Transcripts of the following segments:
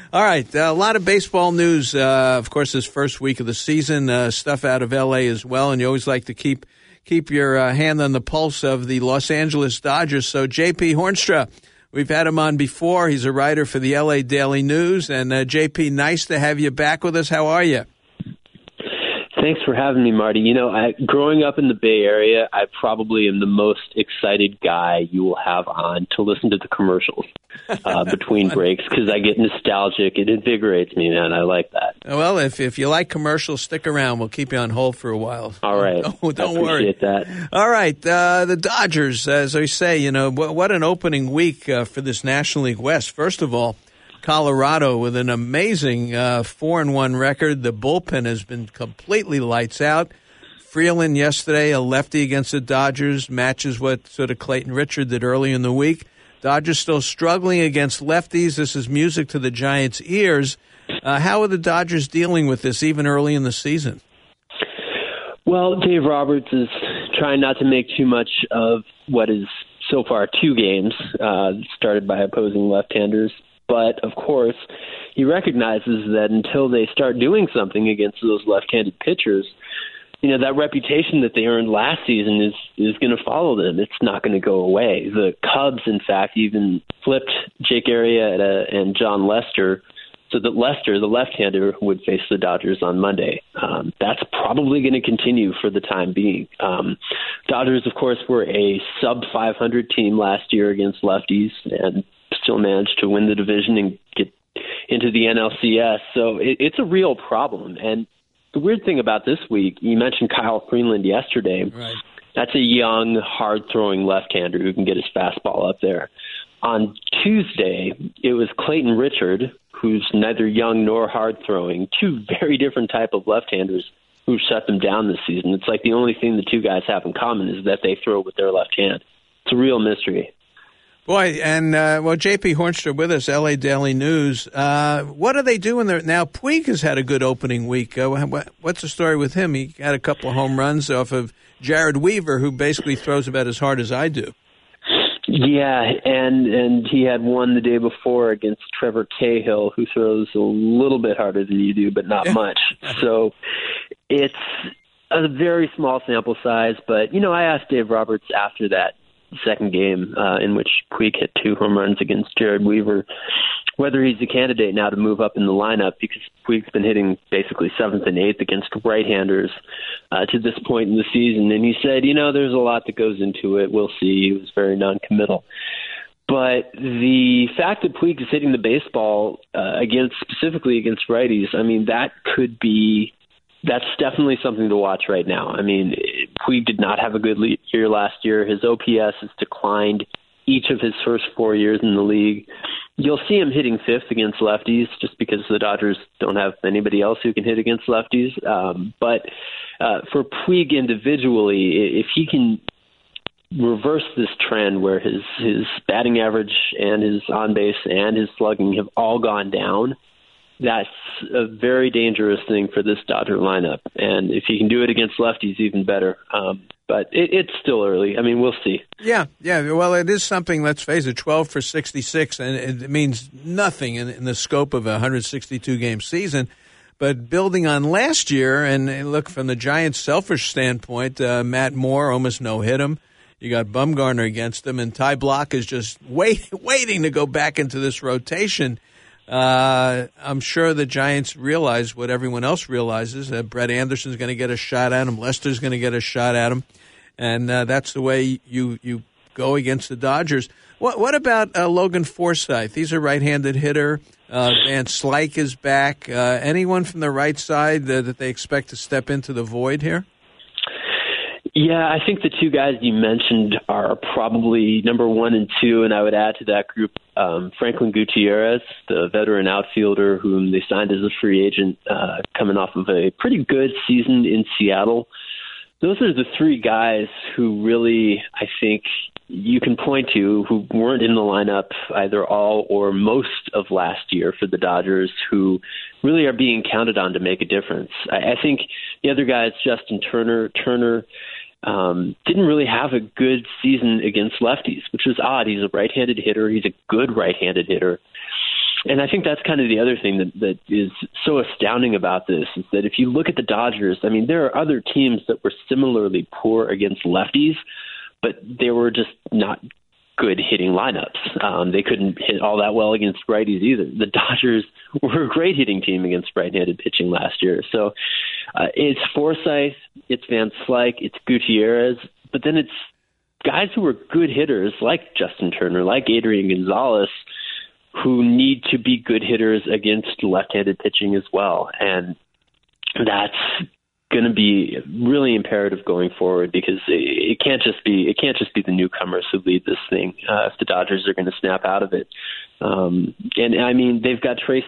All right, a lot of baseball news, of course, this first week of the season, stuff out of L.A. as well, and you always like to keep your hand on the pulse of the Los Angeles Dodgers. So J.P. Hornstra, we've had him on before. He's a writer for the L.A. Daily News. And, J.P., nice to have you back with us. How are you? Thanks for having me, Marty. You know, growing up in the Bay Area, I probably am the most excited guy you will have on to listen to the commercials between breaks because I get nostalgic. It invigorates me, man. I like that. Well, if you like commercials, stick around. We'll keep you on hold for a while. All right. Oh, don't worry. Appreciate that. All right. The Dodgers, as I say, you know, what an opening week for this National League West. First of all, Colorado with an amazing 4-1 record. The bullpen has been completely lights out. Freeland yesterday, a lefty against the Dodgers, matches what sort of Clayton Richard did early in the week. Dodgers still struggling against lefties. This is music to the Giants' ears. How are the Dodgers dealing with this even early in the season? Well, Dave Roberts is trying not to make too much of what is so far 2 games started by opposing left-handers. But, of course, he recognizes that until they start doing something against those left-handed pitchers, you know, that reputation that they earned last season is going to follow them. It's not going to go away. The Cubs, in fact, even flipped Jake Arrieta and John Lester so that Lester, the left-hander, would face the Dodgers on Monday. That's probably going to continue for the time being. Dodgers, of course, were a sub-500 team last year against lefties and still managed to win the division and get into the NLCS. So it's a real problem. And the weird thing about this week, you mentioned Kyle Freeland yesterday. Right. That's a young, hard-throwing left-hander who can get his fastball up there. On Tuesday, it was Clayton Richard, who's neither young nor hard-throwing, 2 very different type of left-handers who shut them down this season. It's like the only thing the 2 guys have in common is that they throw with their left hand. It's a real mystery. Boy, and, J.P. Hornstra with us, L.A. Daily News. What are they doing there? Now, Puig has had a good opening week. What's the story with him? He had a couple of home runs off of Jared Weaver, who basically throws about as hard as I do. Yeah, and he had one the day before against Trevor Cahill, who throws a little bit harder than you do, but not much. So it's a very small sample size. But, you know, I asked Dave Roberts after that second game in which Puig hit 2 home runs against Jared Weaver, whether he's a candidate now to move up in the lineup, because Puig's been hitting basically 7th and 8th against right-handers to this point in the season. And he said, you know, there's a lot that goes into it. We'll see. He was very non-committal. But the fact that Puig is hitting the baseball specifically against righties, I mean, that's definitely something to watch right now. I mean, Puig did not have a good year last year. His OPS has declined each of his first 4 years in the league. You'll see him hitting 5th against lefties just because the Dodgers don't have anybody else who can hit against lefties. But for Puig individually, if he can reverse this trend where his batting average and his on-base and his slugging have all gone down, that's a very dangerous thing for this Dodger lineup. And if he can do it against lefties, even better. But it's still early. I mean, we'll see. Yeah. Well, it is something, let's face it, 12 for 66, and it means nothing in the scope of a 162-game season. But building on last year, and look, from the Giants' selfish standpoint, Matt Moore almost no-hit him. You got Bumgarner against him, and Ty Block is just waiting to go back into this rotation. I'm sure the Giants realize what everyone else realizes, that Brett Anderson's going to get a shot at him, Lester's going to get a shot at him, and that's the way you go against the Dodgers. What about Logan Forsythe? He's a right-handed hitter. Van Slyke is back. Anyone from the right side that they expect to step into the void here? Yeah, I think the 2 guys you mentioned are probably number 1 and 2, and I would add to that group Franklin Gutierrez, the veteran outfielder whom they signed as a free agent coming off of a pretty good season in Seattle. Those are the 3 guys who really, I think, you can point to who weren't in the lineup either all or most of last year for the Dodgers, who really are being counted on to make a difference. I think the other guys, Justin Turner didn't really have a good season against lefties, which is odd. He's a right-handed hitter. He's a good right-handed hitter. And I think that's kind of the other thing that is so astounding about this is that if you look at the Dodgers, I mean, there are other teams that were similarly poor against lefties, but they were just not good hitting lineups. They couldn't hit all that well against righties either. The Dodgers were a great hitting team against right-handed pitching last year. So it's Forsythe, it's Van Slyke, it's Gutierrez, but then it's guys who are good hitters like Justin Turner, like Adrian Gonzalez, who need to be good hitters against left-handed pitching as well. And that's going to be really imperative going forward because it can't just be the newcomers who lead this thing if the Dodgers are going to snap out of it. And I mean, they've got Trace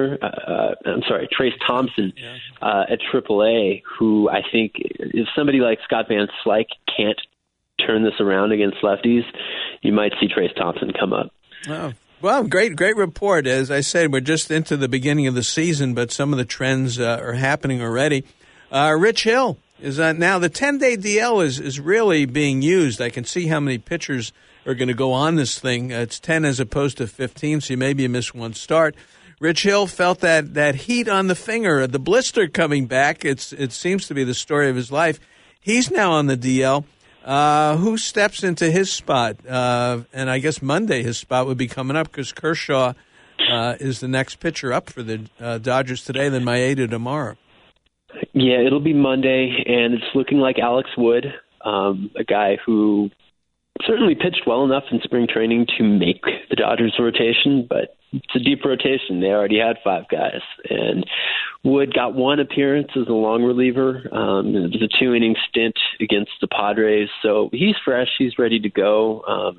Thompson at AAA, who I think if somebody like Scott Van Slyke can't turn this around against lefties, you might see Trace Thompson come up. Oh. Well, great report. As I said, we're just into the beginning of the season, but some of the trends are happening already. Rich Hill is now the 10-day DL is really being used. I can see how many pitchers are going to go on this thing. It's 10 as opposed to 15, so maybe you miss one start. Rich Hill felt that heat on the finger, the blister coming back. It seems to be the story of his life. He's now on the DL. Who steps into his spot? And I guess Monday his spot would be coming up because Kershaw is the next pitcher up for the Dodgers today, then Maeda tomorrow. Yeah, it'll be Monday, and it's looking like Alex Wood, a guy who certainly pitched well enough in spring training to make the Dodgers rotation, but it's a deep rotation. They already had 5 guys, and Wood got 1 appearance as a long reliever. It was a 2-inning stint against the Padres, so he's fresh. He's ready to go.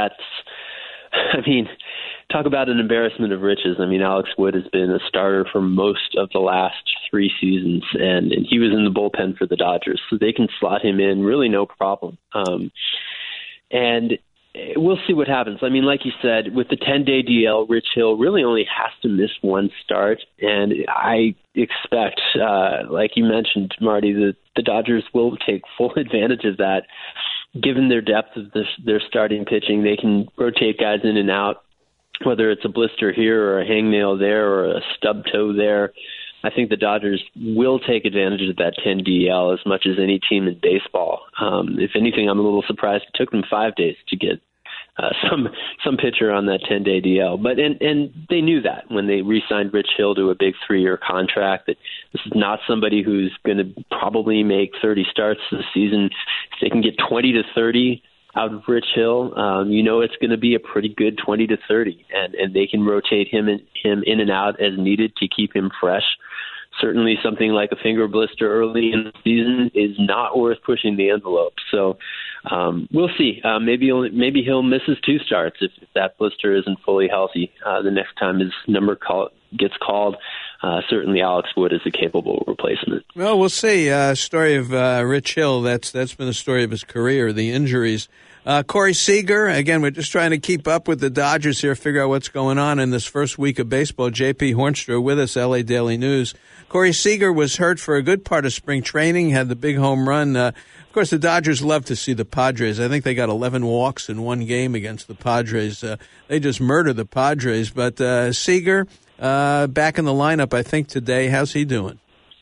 Talk about an embarrassment of riches. I mean, Alex Wood has been a starter for most of the last 3 seasons, and he was in the bullpen for the Dodgers, so they can slot him in really no problem. And we'll see what happens. I mean, like you said, with the 10-day DL, Rich Hill really only has to miss 1 start, and I expect, like you mentioned, Marty, that the Dodgers will take full advantage of that. Given their depth of their starting pitching, they can rotate guys in and out, whether it's a blister here or a hangnail there or a stub toe there. I think the Dodgers will take advantage of that 10 DL as much as any team in baseball. If anything, I'm a little surprised it took them 5 days to get some pitcher on that 10-day DL. But and they knew that when they re-signed Rich Hill to a big 3-year contract, that this is not somebody who's going to probably make 30 starts this season. If they can get 20 to 30 out of Rich Hill, it's going to be a pretty good 20 to 30, and they can rotate him in and out as needed to keep him fresh. Certainly something like a finger blister early in the season is not worth pushing the envelope. So we'll see. Maybe he'll miss his 2 starts if that blister isn't fully healthy the next time his number gets called. Certainly Alex Wood is a capable replacement. Well, we'll see. Story of Rich Hill, that's been the story of his career, the injuries. Corey Seager, again, we're just trying to keep up with the Dodgers here, figure out what's going on in this first week of baseball. J.P. Hornstra with us, L.A. Daily News. Corey Seager was hurt for a good part of spring training, had the big home run. Of course, the Dodgers love to see the Padres. I think they got 11 walks in 1 game against the Padres. They just murdered the Padres. But Seager, back in the lineup, I think, today. How's he doing?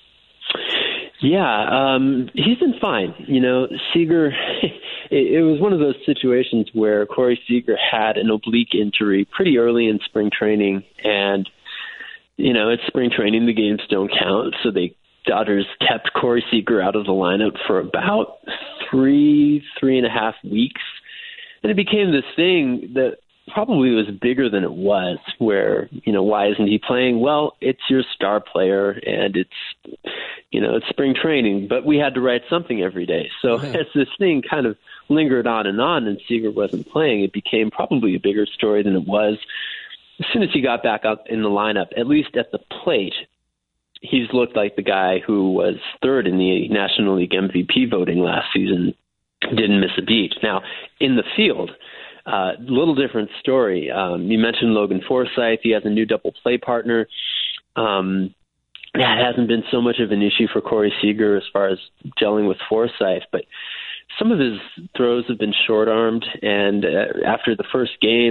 Yeah, he's been fine. Seager, it was one of those situations where Corey Seager had an oblique injury pretty early in spring training, and it's spring training, the games don't count, so the Dodgers kept Corey Seager out of the lineup for about 3.5 weeks, and it became this thing that probably was bigger than it was, where, why isn't he playing? Well, it's your star player, and it's spring training, but we had to write something every day. So as this thing kind of lingered on and Seager wasn't playing, it became probably a bigger story than it was. As soon as he got back up in the lineup, at least at the plate, he's looked like the guy who was 3rd in the National League MVP voting last season, didn't miss a beat. Now, in the field, little different story. You mentioned Logan Forsythe. He has a new double play partner. That hasn't been so much of an issue for Corey Seager as far as gelling with Forsythe, but some of his throws have been short-armed, and after the first game,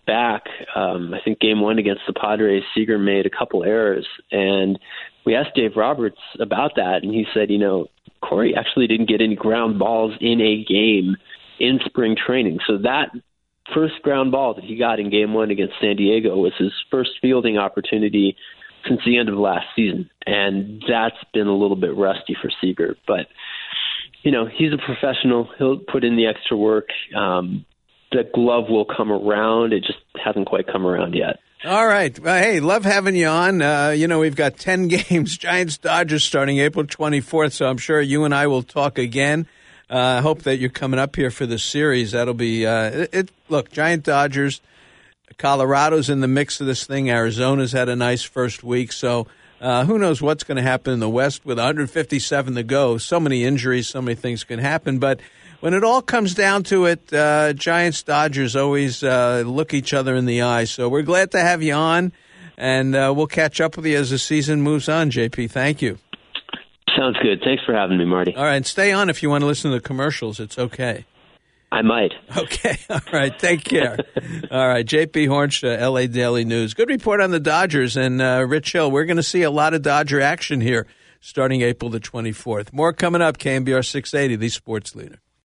back, I think game one against the Padres, Seager made a couple errors. And we asked Dave Roberts about that, and he said, Corey actually didn't get any ground balls in a game in spring training. So that first ground ball that he got in game one against San Diego was his first fielding opportunity since the end of last season. And that's been a little bit rusty for Seager. But, he's a professional. He'll put in the extra work. The glove will come around. It just hasn't quite come around yet. All right. Well, hey, love having you on. We've got 10 games, Giants-Dodgers starting April 24th, so I'm sure you and I will talk again. I hope that you're coming up here for the series. That'll be look, Giant-Dodgers, Colorado's in the mix of this thing. Arizona's had a nice first week, so who knows what's going to happen in the West with 157 to go. So many injuries, so many things can happen, but when it all comes down to it, Giants-Dodgers always look each other in the eye. So we're glad to have you on, and we'll catch up with you as the season moves on, JP. Thank you. Sounds good. Thanks for having me, Marty. All right, and stay on if you want to listen to the commercials. It's okay. I might. Okay. All right. Take care. All right. JP Hornstra, LA Daily News. Good report on the Dodgers and Rich Hill. We're going to see a lot of Dodger action here starting April the 24th. More coming up, KMBR 680, the sports leader.